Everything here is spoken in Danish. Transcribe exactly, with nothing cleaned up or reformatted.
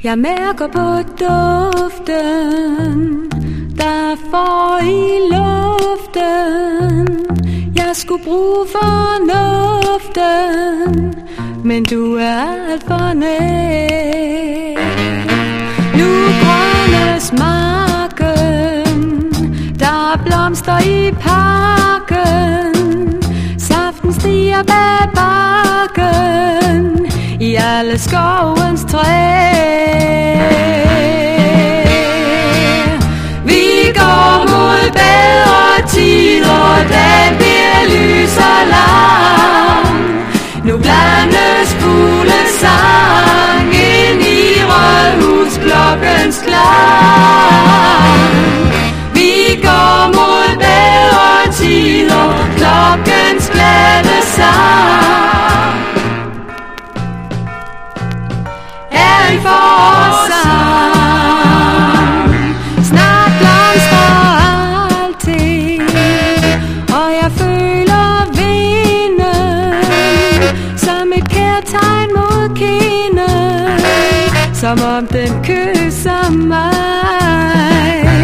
Jeg mærker på duften, der får i luften. Jeg skulle bruge fornuften, men du er alt for nær. Nu grønnes marken, der er blomster i parken. Saften stiger bag bakken i alle skovens træer. Vi går mod bedre tider, den bliver lys og lang. Nu blandes fuglesang ind i rådhusklokkens klang. Vi går mod bedre tider, klokkens glade sang er en forårssang. Snart blomstrer alting, og jeg føler vinden som et kærtegn mod kinden, som om den kysser mig.